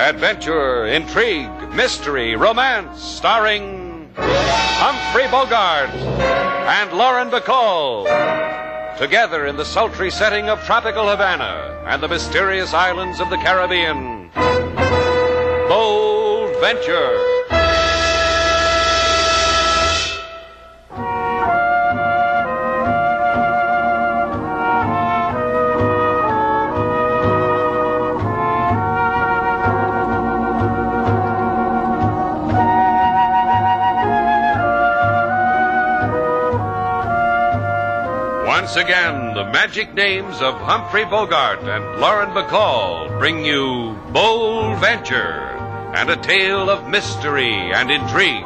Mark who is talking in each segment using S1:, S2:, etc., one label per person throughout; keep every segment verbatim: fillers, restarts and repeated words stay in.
S1: adventure, intrigue, mystery, romance, starring Humphrey Bogart and Lauren Bacall. Together in the sultry setting of tropical Havana and the mysterious islands of the Caribbean. Bold Venture. Once again, the magic names of Humphrey Bogart and Lauren Bacall bring you Bold Venture and a tale of mystery and intrigue.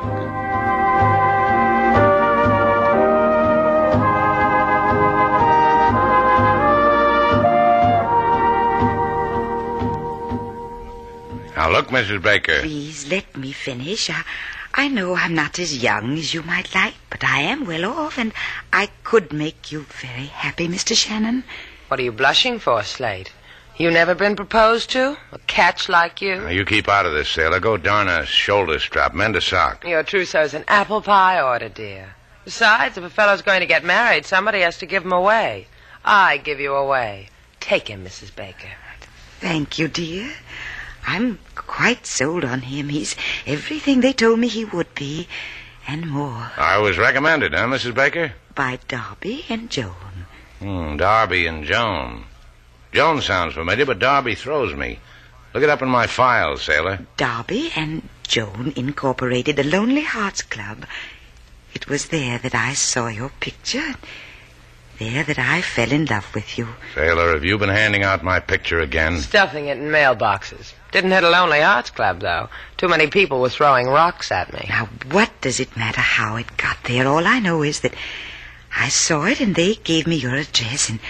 S2: Now look, Missus Baker.
S3: Please let me finish. I, I know I'm not as young as you might like, but I am well off, and I could make you very happy, Mister Shannon.
S4: What are you blushing for, Slade? You never been proposed to? A catch like you?
S2: Now, you keep out of this, sailor. Go darn a shoulder strap, mend a sock.
S4: Your trousseau's an apple pie order, dear. Besides, if a fellow's going to get married, somebody has to give him away. I give you away. Take him, Missus Baker.
S3: Thank you, dear. I'm quite sold on him. He's everything they told me he would be, and more.
S2: I was recommended, huh, Missus Baker?
S3: By Darby and Joan.
S2: Hmm, Darby and Joan. Joan sounds familiar, but Darby throws me. Look it up in my files, sailor.
S3: Darby and Joan incorporated the Lonely Hearts Club. It was there that I saw your picture. There that I fell in love with you.
S2: Sailor, have you been handing out my picture again?
S4: Stuffing it in mailboxes. Didn't hit a Lonely Hearts Club, though. Too many people were throwing rocks at me.
S3: Now, what does it matter how it got there? All I know is that I saw it and they gave me your address, and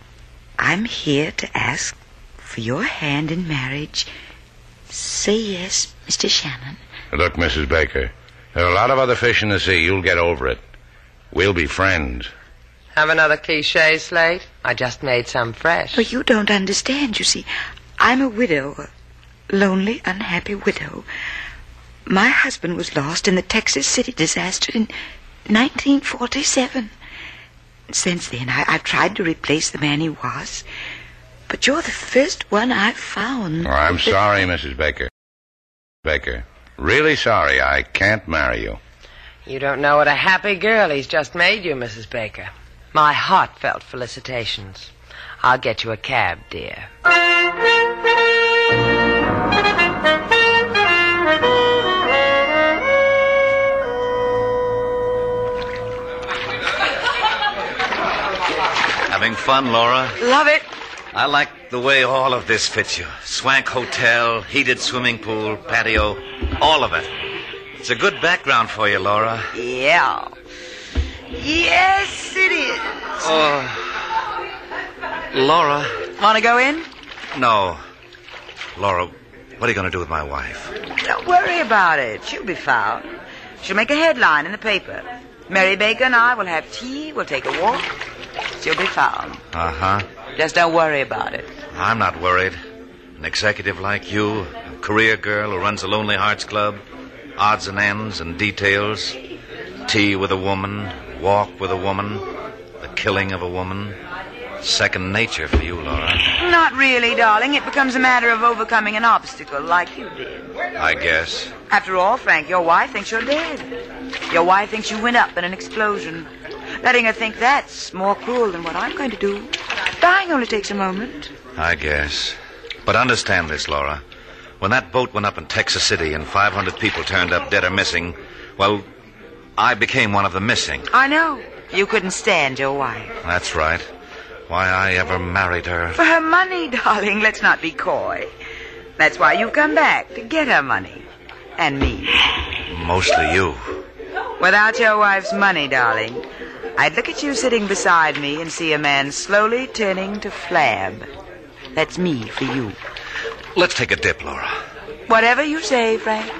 S3: I'm here to ask for your hand in marriage. Say yes, Mister Shannon.
S2: Look, Missus Baker, there are a lot of other fish in the sea. You'll get over it. We'll be friends.
S4: Have another cliché, Slade? I just made some fresh.
S3: Well, you don't understand. You see, I'm a widow, a lonely, unhappy widow. My husband was lost in the Texas City disaster in nineteen forty-seven. Since then, I, I've tried to replace the man he was. But you're the first one I've found.
S2: Oh, I'm sorry, Missus Baker. Baker, really sorry. I can't marry you.
S4: You don't know what a happy girl he's just made you, Missus Baker. My heartfelt felicitations. I'll get you a cab, dear.
S5: Having fun, Laura?
S4: Love it.
S5: I like the way all of this fits you. Swank hotel, heated swimming pool, patio, all of it. It's a good background for you, Laura.
S3: Yeah. Yes, it is.
S5: Oh, Laura.
S3: Want to go in?
S5: No. Laura, what are you going to do with my wife?
S3: Don't worry about it. She'll be found. She'll make a headline in the paper. Mary Baker and I will have tea. We'll take a walk. She'll be found.
S5: Uh-huh.
S3: Just don't worry about it.
S5: I'm not worried. An executive like you, a career girl who runs a Lonely Hearts Club, odds and ends and details, tea with a woman, walk with a woman, the killing of a woman. Second nature for you, Laura.
S3: Not really, darling. It becomes a matter of overcoming an obstacle like you did.
S5: I guess.
S3: After all, Frank, your wife thinks you're dead. Your wife thinks you went up in an explosion. Letting her think that's more cruel than what I'm going to do. Dying only takes a moment.
S5: I guess. But understand this, Laura. When that boat went up in Texas City and five hundred people turned up dead or missing, well, I became one of the missing.
S3: I know. You couldn't stand your wife.
S5: That's right. Why I ever married her.
S3: For her money, darling. Let's not be coy. That's why you've come back, to get her money. And me.
S5: Mostly you.
S3: Without your wife's money, darling, I'd look at you sitting beside me and see a man slowly turning to flab. That's me for you.
S5: Let's take a dip, Laura.
S3: Whatever you say, Frank.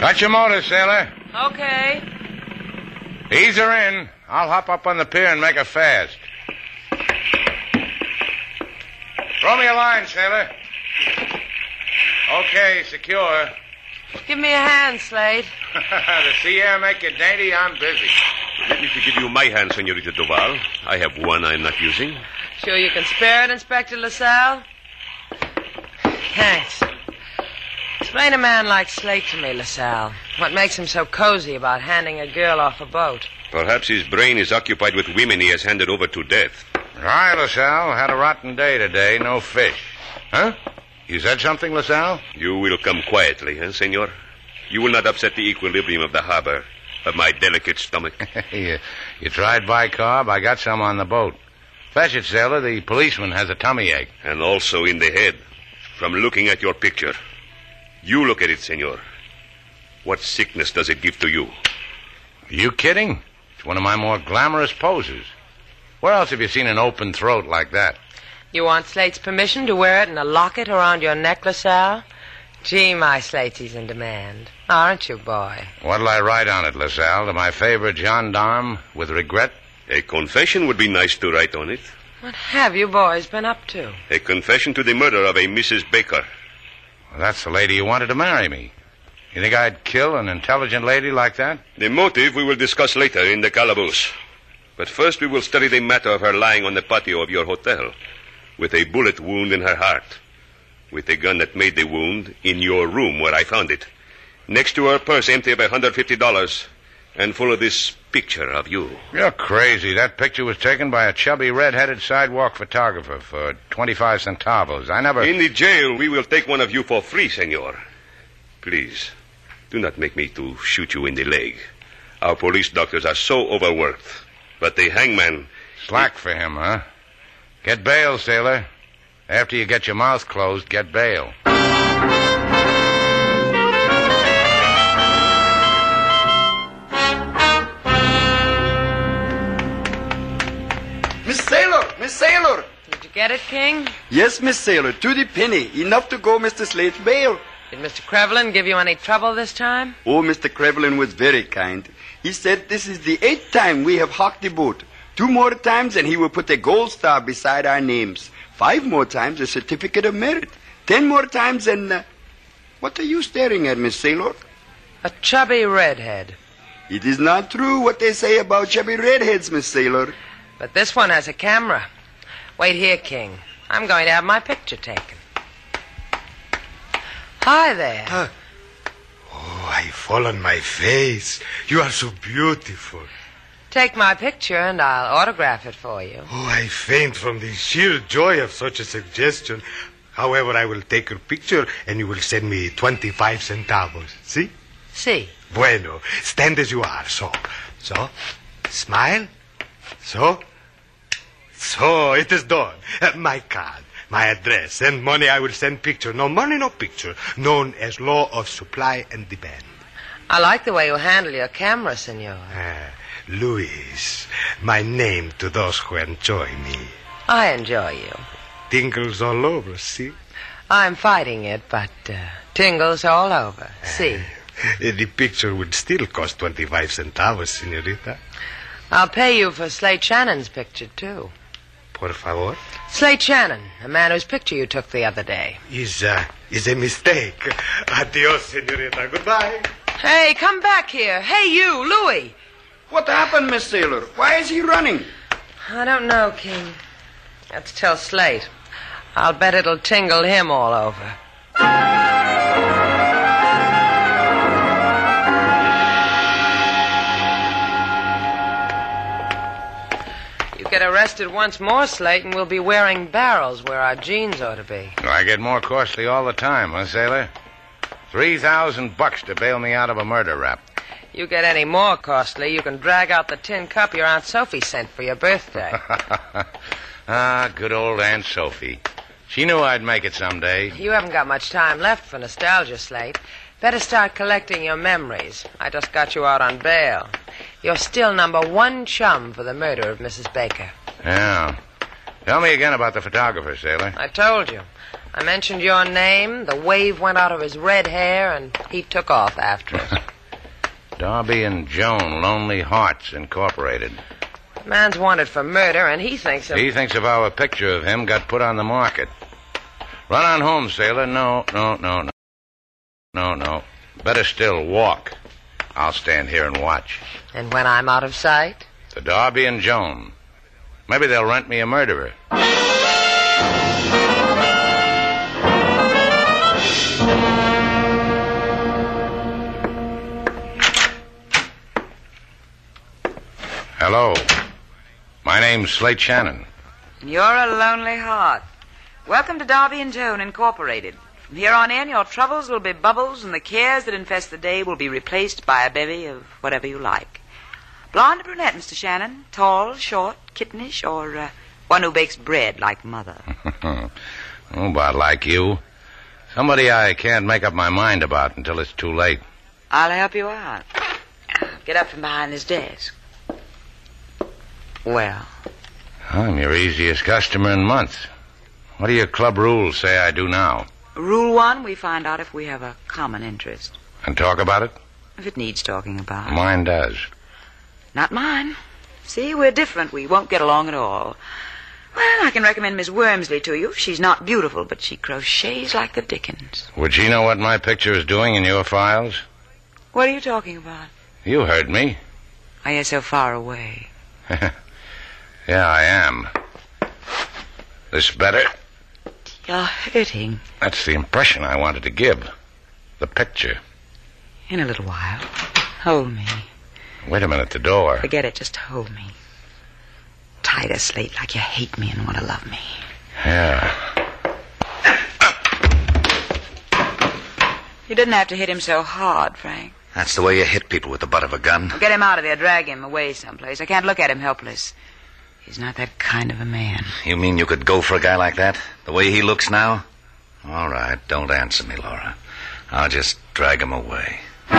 S2: Got your motor, sailor.
S4: Okay.
S2: Ease her in. I'll hop up on the pier and make her fast. Throw me a line, sailor. Okay, secure.
S4: Give me a hand, Slate.
S2: The sea air make you dainty. I'm busy.
S6: Let me to give you my hand, Senorita Duval. I have one I'm not using.
S4: Sure you can spare it, Inspector LaSalle? Thanks. Explain a man like Slate to me, LaSalle. What makes him so cozy about handing a girl off a boat?
S6: Perhaps his brain is occupied with women he has handed over to death.
S2: Hi, LaSalle. Had a rotten day today. No fish. Huh? You said something, LaSalle?
S6: You will come quietly, eh, senor? You will not upset the equilibrium of the harbor, of my delicate stomach.
S2: you, you tried bicarb? I got some on the boat. Fetch it, sailor. The policeman has a tummy ache.
S6: And also in the head, from looking at your picture. You look at it, senor. What sickness does it give to you?
S2: Are you kidding? It's one of my more glamorous poses. Where else have you seen an open throat like that?
S4: You want Slate's permission to wear it in a locket around your neck, LaSalle? Gee, my Slatesy's in demand. Aren't you, boy?
S2: What'll I write on it, LaSalle? To my favorite gendarme, with regret?
S6: A confession would be nice to write on it.
S4: What have you boys been up to?
S6: A confession to the murder of a Missus Baker.
S2: Well, that's the lady who wanted to marry me. You think I'd kill an intelligent lady like that?
S6: The motive we will discuss later in the calaboose. But first we will study the matter of her lying on the patio of your hotel, with a bullet wound in her heart, with the gun that made the wound in your room where I found it, next to her purse empty of one hundred fifty dollars, and full of this picture of you.
S2: You're crazy. That picture was taken by a chubby, red-headed sidewalk photographer for twenty-five centavos. I never...
S6: In the jail, we will take one of you for free, senor. Please, do not make me to shoot you in the leg. Our police doctors are so overworked. But the hangman...
S2: Slack for him, huh? Get bail, sailor. After you get your mouth closed, get bail.
S7: Miss Sailor! Miss Sailor!
S4: Did you get it, King?
S7: Yes, Miss Sailor, to the penny. Enough to go Mister Slate's bail.
S4: Did Mister Crevlin give you any trouble this time?
S7: Oh, Mister Crevlin was very kind. He said this is the eighth time we have hocked the boat. Two more times and he will put a gold star beside our names. Five more times a certificate of merit. Ten more times and... Uh, what are you staring at, Miss Sailor?
S4: A chubby redhead.
S7: It is not true what they say about chubby redheads, Miss Sailor.
S4: But this one has a camera. Wait here, King. I'm going to have my picture taken. Hi there.
S8: Uh, oh, I fall on my face. You are so beautiful.
S4: Take my picture and I'll autograph it for you.
S8: Oh, I faint from the sheer joy of such a suggestion. However, I will take your picture and you will send me twenty-five centavos. See?
S4: See.
S8: Bueno. Stand as you are. So. So. Smile. So. So. It is done. Uh, my card. My address. And money I will send picture. No money, no picture. Known as law of supply and demand.
S4: I like the way you handle your camera, senor.
S8: Uh, Luis. My name to those who enjoy me.
S4: I enjoy you.
S8: Tingles all over, see?
S4: I'm fighting it, but uh, tingles all over. See?
S8: Uh, the picture would still cost twenty-five centavos, senorita.
S4: I'll pay you for Slate Shannon's picture, too.
S8: Por favor?
S4: Slate Shannon, a man whose picture you took the other day.
S8: Is, uh, is a mistake. Adios, senorita. Goodbye.
S4: Hey, come back here. Hey, you, Louis.
S7: What happened, Miss Sailor? Why is he running?
S4: I don't know, King. Let's tell Slate. I'll bet it'll tingle him all over. You get arrested once more, Slate, and we'll be wearing barrels where our jeans ought to be.
S2: I get more costly all the time, huh, sailor? Three thousand bucks to bail me out of a murder rap.
S4: You get any more costly, you can drag out the tin cup your Aunt Sophie sent for your birthday.
S2: Ah, good old Aunt Sophie. She knew I'd make it someday.
S4: You haven't got much time left for nostalgia, Slate. Better start collecting your memories. I just got you out on bail. You're still number one chum for the murder of Missus Baker.
S2: Yeah. Tell me again about the photographer, sailor.
S4: I told you. I mentioned your name, the wave went out of his red hair, and he took off after it.
S2: Darby and Joan, Lonely Hearts Incorporated.
S4: The man's wanted for murder, and he thinks of...
S2: He thinks of how a picture of him got put on the market. Run on home, sailor. No, no, no, no. No, no. Better still, walk. I'll stand here and watch.
S4: And when I'm out of sight?
S2: The Darby and Joan. Maybe they'll rent me a murderer. Hello. My name's Slate Shannon.
S3: You're a lonely heart. Welcome to Darby and Joan Incorporated. From here on in, your troubles will be bubbles, and the cares that infest the day will be replaced by a bevy of whatever you like. Blonde or brunette, Mister Shannon? Tall, short, kittenish, or uh, one who bakes bread like Mother?
S2: Oh, about like you. Somebody I can't make up my mind about until it's too late.
S3: I'll help you out. Get up from behind this desk. Well?
S2: I'm your easiest customer in months. What do your club rules say I do now?
S3: Rule one, we find out if we have a common interest.
S2: And talk about it?
S3: If it needs talking about.
S2: Mine does.
S3: Not mine. See, we're different. We won't get along at all. Well, I can recommend Miss Wormsley to you. She's not beautiful, but she crochets like the dickens.
S2: Would she know what my picture is doing in your files?
S3: What are you talking about?
S2: You heard me.
S3: Are you so far away?
S2: Yeah, I am. This better?
S3: You're hurting.
S2: That's the impression I wanted to give. The picture.
S3: In a little while. Hold me.
S2: Wait a minute, the door.
S3: Forget it, just hold me. Tie to Slate like you hate me and want to love me.
S2: Yeah.
S3: You didn't have to hit him so hard, Frank.
S5: That's the way you hit people with the butt of a gun.
S3: Well, get him out of there, drag him away someplace. I can't look at him helpless. He's not that kind of a man.
S5: You mean you could go for a guy like that? The way he looks now? All right, don't answer me, Laura. I'll just drag him away.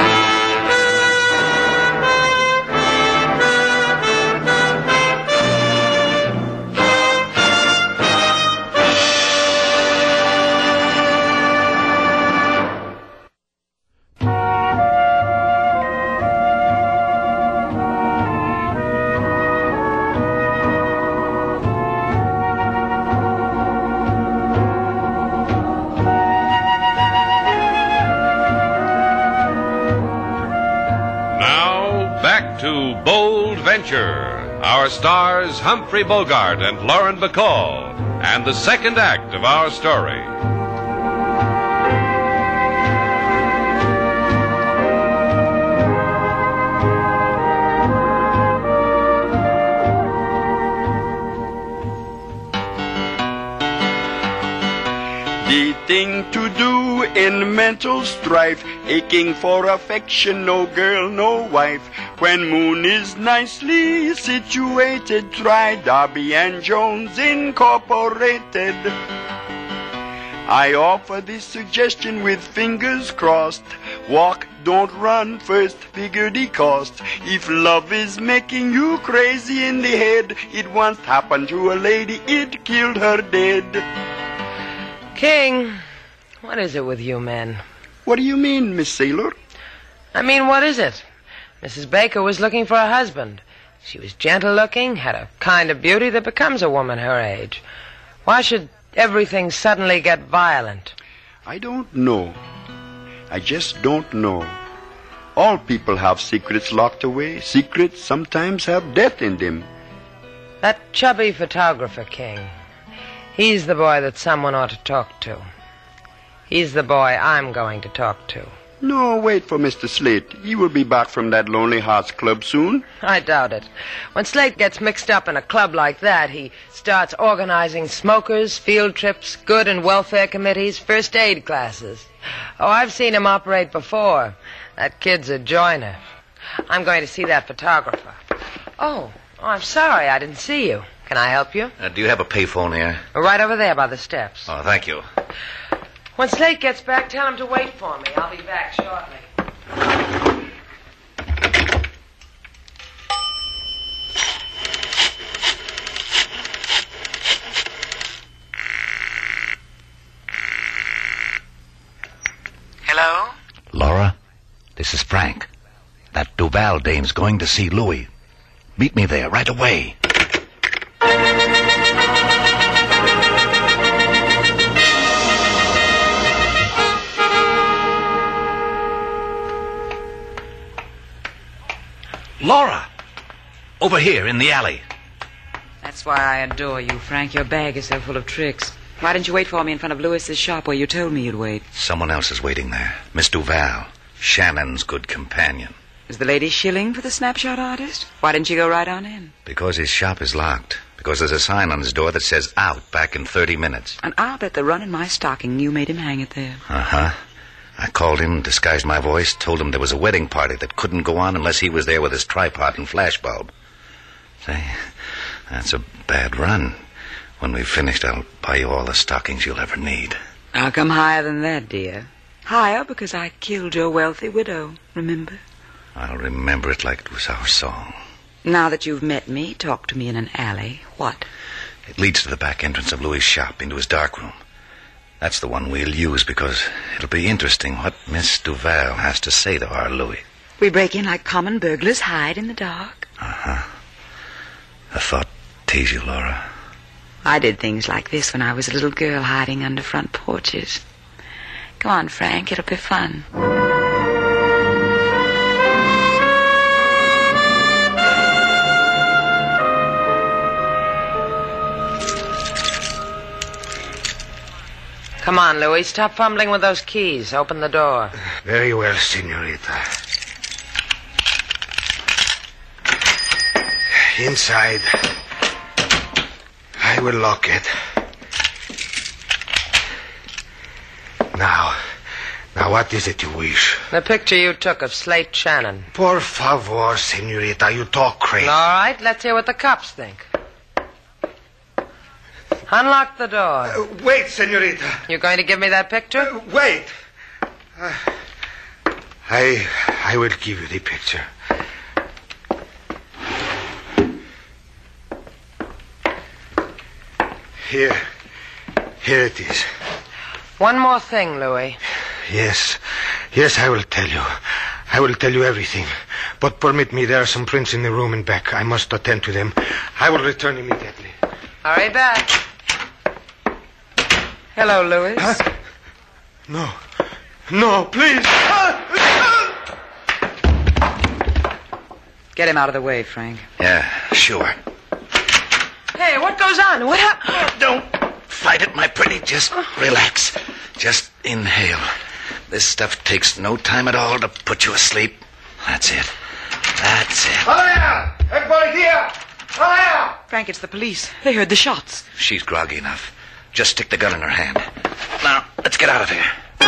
S1: Our stars, Humphrey Bogart and Lauren Bacall, and the second act of our story.
S7: The thing to do in mental strife, aching for affection, no girl, no wife. When Moon is nicely situated, try Darby and Jones Incorporated. I offer this suggestion with fingers crossed. Walk, don't run, first figure the cost. If love is making you crazy in the head, it once happened to a lady, it killed her dead.
S4: King, what is it with you men?
S7: What do you mean, Miss Sailor?
S4: I mean, what is it? Missus Baker was looking for a husband. She was gentle-looking, had a kind of beauty that becomes a woman her age. Why should everything suddenly get violent?
S7: I don't know. I just don't know. All people have secrets locked away. Secrets sometimes have death in them.
S4: That chubby photographer, King. He's the boy that someone ought to talk to. He's the boy I'm going to talk to.
S7: No, wait for Mister Slate. He will be back from that Lonely Hearts Club soon.
S4: I doubt it. When Slate gets mixed up in a club like that, he starts organizing smokers, field trips, good and welfare committees, first aid classes. Oh, I've seen him operate before. That kid's a joiner. I'm going to see that photographer. Oh, oh I'm sorry I didn't see you. Can I help you?
S5: Uh, do you have a payphone here?
S4: Right over there by the steps.
S5: Oh, thank you.
S4: When Slate gets back, tell him to wait for me. I'll be back shortly.
S5: This is Frank. That Duval dame's going to see Louis. Meet me there right away. Laura! Over here in the alley.
S3: That's why I adore you, Frank. Your bag is so full of tricks. Why didn't you wait for me in front of Lewis's shop where you told me you'd wait?
S5: Someone else is waiting there. Miss Duval. Shannon's good companion.
S3: Is the lady shilling for the snapshot artist? Why didn't you go right on in?
S5: Because his shop is locked. Because there's a sign on his door that says out back in thirty minutes.
S3: And I'll bet the run in my stocking you made him hang it there.
S5: Uh-huh. I called him, disguised my voice, told him there was a wedding party that couldn't go on unless he was there with his tripod and flashbulb. Say, that's a bad run. When we've finished, I'll buy you all the stockings you'll ever need.
S3: I'll come higher than that, dear. Higher because I killed your wealthy widow, remember?
S5: I'll remember it like it was our song.
S3: Now that you've met me, talk to me in an alley. What?
S5: It leads to the back entrance of Louis' shop, into his darkroom. That's the one we'll use because it'll be interesting what Miss Duval has to say to our Louis.
S3: We break in like common burglars, hide in the dark.
S5: Uh-huh. A thought tease you, Laura.
S3: I did things like this when I was a little girl hiding under front porches. Come on, Frank, it'll be fun.
S4: Come on, Louis. Stop fumbling with those keys. Open the door.
S8: Very well, senorita. Inside. I will lock it. Now, now what is it you wish?
S4: The picture you took of Slate Shannon.
S8: Por favor, senorita, you talk crazy.
S4: All right, let's hear what the cops think. Unlock the door.
S8: Uh, wait, senorita.
S4: You going to give me that picture?
S8: Uh, wait. Uh, I, I will give you the picture. Here. Here it is.
S4: One more thing, Louis.
S8: Yes. Yes, I will tell you. I will tell you everything. But permit me, there are some prints in the room and back. I must attend to them. I will return immediately.
S4: Hurry back. Hello, Louis.
S8: Huh? No. No, please.
S3: Get him out of the way, Frank.
S5: Yeah, sure.
S4: Hey, what goes on? What happened?
S5: Don't fight it, my pretty. Just relax. Just inhale. This stuff takes no time at all to put you asleep. That's it. That's it.
S8: Alea! Everybody here! Alea!
S3: Frank, it's the police. They heard the shots.
S5: She's groggy enough. Just stick the gun in her hand. Now, let's get out of here.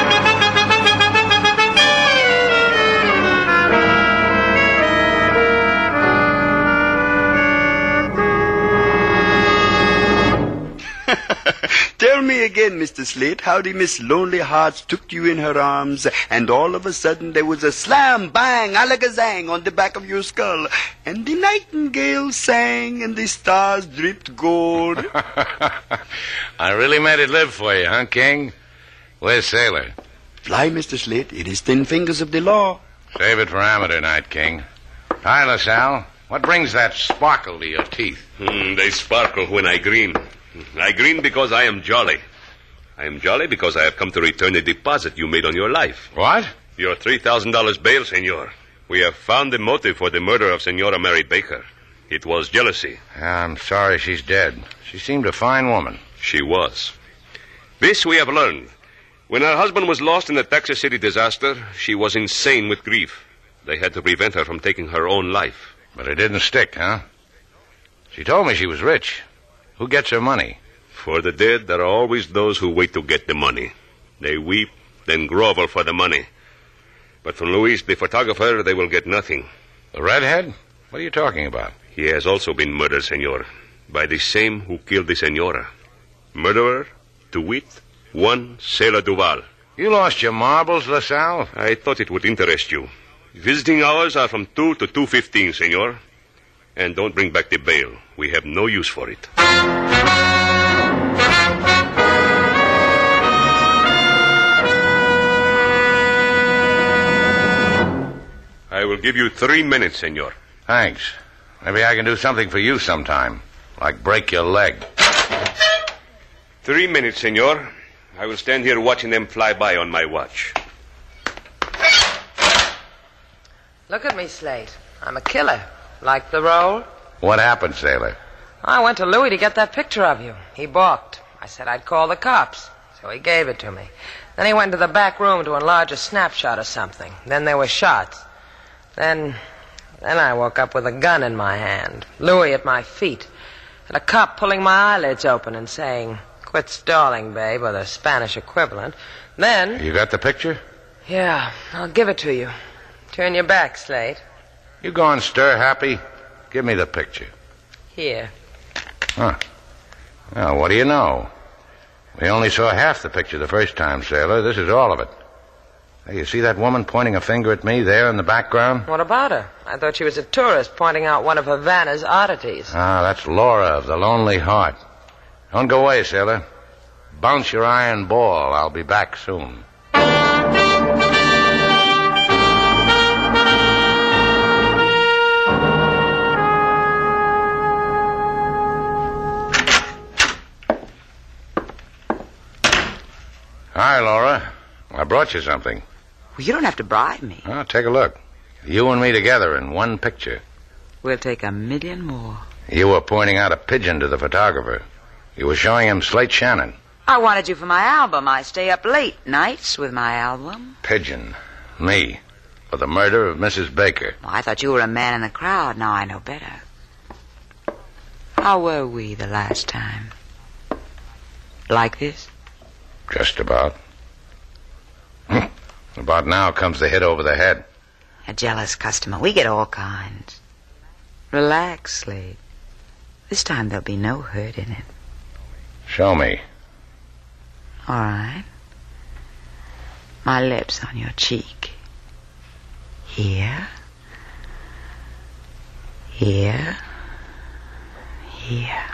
S7: Tell me again, Mister Slate, how the Miss Lonely Hearts took you in her arms, and all of a sudden there was a slam, bang, alakazang on the back of your skull, and the nightingale sang, and the stars dripped gold.
S2: I really made it live for you, huh, King? Where's Sailor?
S7: Fly, Mister Slate, it is thin fingers of the law.
S2: Save it for amateur night, King. Hi, LaSalle. What brings that sparkle to your teeth?
S6: Hmm, they sparkle when I grin. I grin because I am jolly. I am jolly because I have come to return the deposit you made on your life.
S2: What?
S6: Your three thousand dollars bail, senor. We have found the motive for the murder of Senora Mary Baker. It was jealousy.
S2: I'm sorry she's dead. She seemed a fine woman.
S6: She was. This we have learned. When her husband was lost in the Texas City disaster, she was insane with grief. They had to prevent her from taking her own life.
S2: But it didn't stick, huh? She told me she was rich. Who gets her money?
S6: For the dead, there are always those who wait to get the money. They weep, then grovel for the money. But from Luis, the photographer, they will get nothing.
S2: The redhead? What are you talking about?
S6: He has also been murdered, senor, by the same who killed the senora. Murderer, to wit, one Sailor Duval.
S2: You lost your marbles, LaSalle?
S6: I thought it would interest you. Visiting hours are from two to two fifteen, senor. And don't bring back the bail. We have no use for it. I will give you three minutes, senor.
S2: Thanks. Maybe I can do something for you sometime, like break your leg.
S6: Three minutes, senor. I will stand here watching them fly by on my watch.
S4: Look at me, Slate. I'm a killer. Like the role?
S2: What happened, sailor?
S4: I went to Louis to get that picture of you. He balked. I said I'd call the cops, so he gave it to me. Then he went to the back room to enlarge a snapshot of something. Then there were shots. Then, then I woke up with a gun in my hand, Louis at my feet, and a cop pulling my eyelids open and saying, "Quit stalling, babe," or the Spanish equivalent. Then...
S2: You got the picture?
S4: Yeah, I'll give it to you. Turn your back, Slate.
S2: You gone stir happy? Give me the picture.
S4: Here.
S2: Huh. Well, what do you know? We only saw half the picture the first time, sailor. This is all of it. Hey, you see that woman pointing a finger at me there in the background?
S4: What about her? I thought she was a tourist pointing out one of Havana's oddities.
S2: Ah, that's Laura of the Lonely Heart. Don't go away, sailor. Bounce your iron ball. I'll be back soon. Hi, Laura. I brought you something.
S3: Well, you don't have to bribe me.
S2: Oh, take a look. You and me together in one picture.
S3: We'll take a million more.
S2: You were pointing out a pigeon to the photographer. You were showing him Slate Shannon.
S3: I wanted you for my album. I stay up late nights with my album.
S2: Pigeon. Me. For the murder of Missus Baker.
S3: Well, I thought you were a man in the crowd. Now I know better. How were we the last time? Like this?
S2: Just about. About now comes the hit over the head.
S3: A jealous customer. We get all kinds. Relax, Slade. This time there'll be no hurt in it.
S2: Show me.
S3: All right. My lips on your cheek. Here. Here. Here.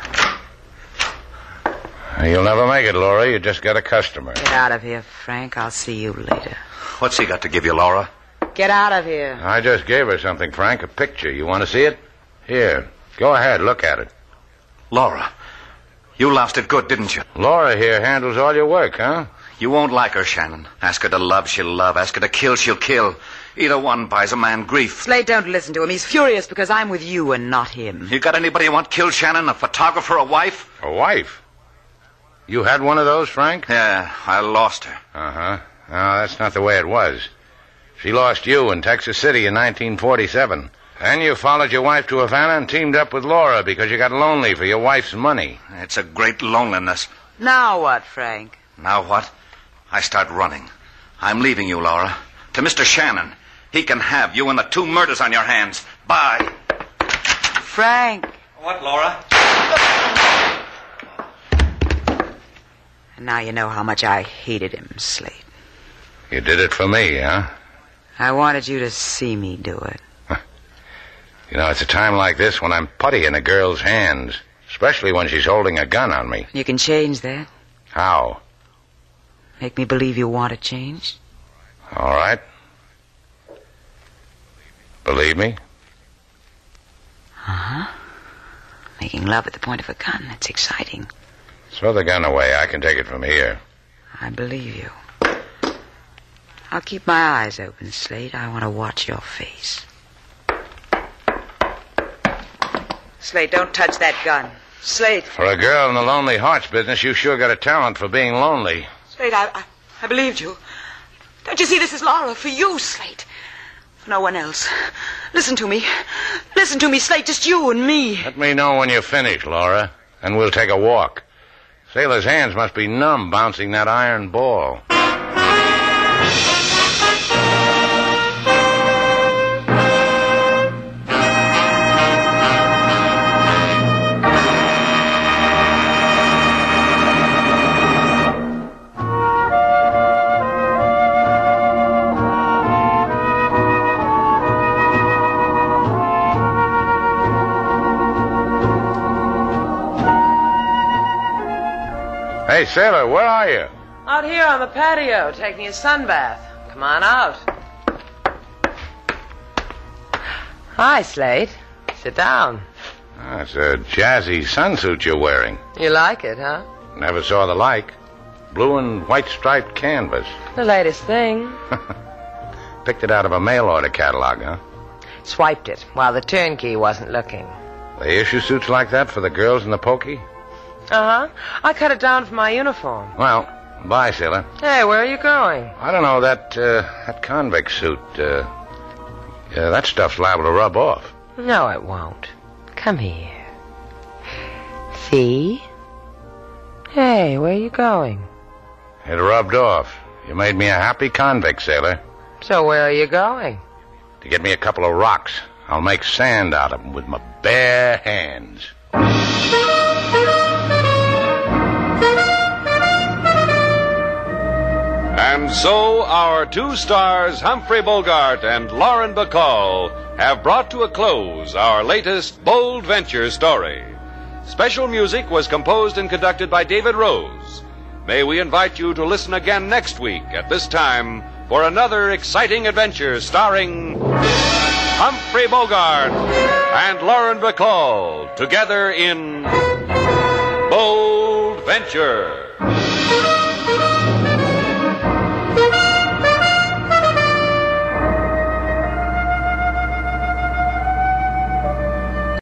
S2: You'll never make it, Laura. You just got a customer.
S3: Get out of here, Frank. I'll see you later.
S5: What's he got to give you, Laura?
S3: Get out of here.
S2: I just gave her something, Frank. A picture. You want to see it? Here. Go ahead. Look at it.
S5: Laura, you lost it good, didn't you?
S2: Laura here handles all your work, huh?
S5: You won't like her, Shannon. Ask her to love, she'll love. Ask her to kill, she'll kill. Either one buys a man grief.
S3: Slade, don't listen to him. He's furious because I'm with you and not him.
S5: You got anybody you want killed, Shannon? A photographer, a wife?
S2: A wife? You had one of those, Frank?
S5: Yeah, I lost her.
S2: Uh-huh. No, that's not the way it was. She lost you in Texas City in nineteen forty-seven. Then you followed your wife to Havana and teamed up with Laura because you got lonely for your wife's money.
S5: It's a great loneliness.
S3: Now what, Frank?
S5: Now what? I start running. I'm leaving you, Laura. To Mister Shannon. He can have you and the two murders on your hands. Bye.
S3: Frank.
S5: What, Laura?
S3: And now you know how much I hated him, Slade.
S2: You did it for me, huh?
S3: I wanted you to see me do it.
S2: You know, it's a time like this when I'm putty in a girl's hands, especially when she's holding a gun on me.
S3: You can change that.
S2: How?
S3: Make me believe you want to change.
S2: All right. Believe me?
S3: Uh-huh. Making love at the point of a gun, that's exciting.
S2: Throw the gun away. I can take it from here.
S3: I believe you. I'll keep my eyes open, Slade. I want to watch your face. Slade, don't touch that gun. Slade.
S2: For a girl in the Lonely Hearts business, you sure got a talent for being lonely.
S3: Slade, I, I, I believed you. Don't you see this is Laura for you, Slade? For no one else. Listen to me. Listen to me, Slade. Just you and me.
S2: Let me know when you're finished, Laura, and we'll take a walk. Sailor's hands must be numb bouncing that iron ball. Hey, Sailor, where are you?
S4: Out here on the patio, taking a sunbath. Come on out. Hi, Slate. Sit down.
S2: Oh, it's a jazzy sunsuit you're wearing.
S4: You like it, huh?
S2: Never saw the like. Blue and white striped canvas.
S4: The latest thing.
S2: Picked it out of a mail order catalog, huh?
S4: Swiped it while the turnkey wasn't looking.
S2: They issue suits like that for the girls in the pokey?
S4: Uh-huh. I cut it down for my uniform.
S2: Well, bye, sailor.
S4: Hey, where are you going?
S2: I don't know, that, uh, that convict suit, uh, yeah, that stuff's liable to rub off.
S4: No, it won't. Come here. See? Hey, where are you going?
S2: It rubbed off. You made me a happy convict, sailor.
S4: So where are you going?
S2: To get me a couple of rocks. I'll make sand out of them with my bare hands.
S1: And so our two stars, Humphrey Bogart and Lauren Bacall, have brought to a close our latest Bold Venture story. Special music was composed and conducted by David Rose. May we invite you to listen again next week at this time for another exciting adventure starring Humphrey Bogart and Lauren Bacall together in Bold Venture.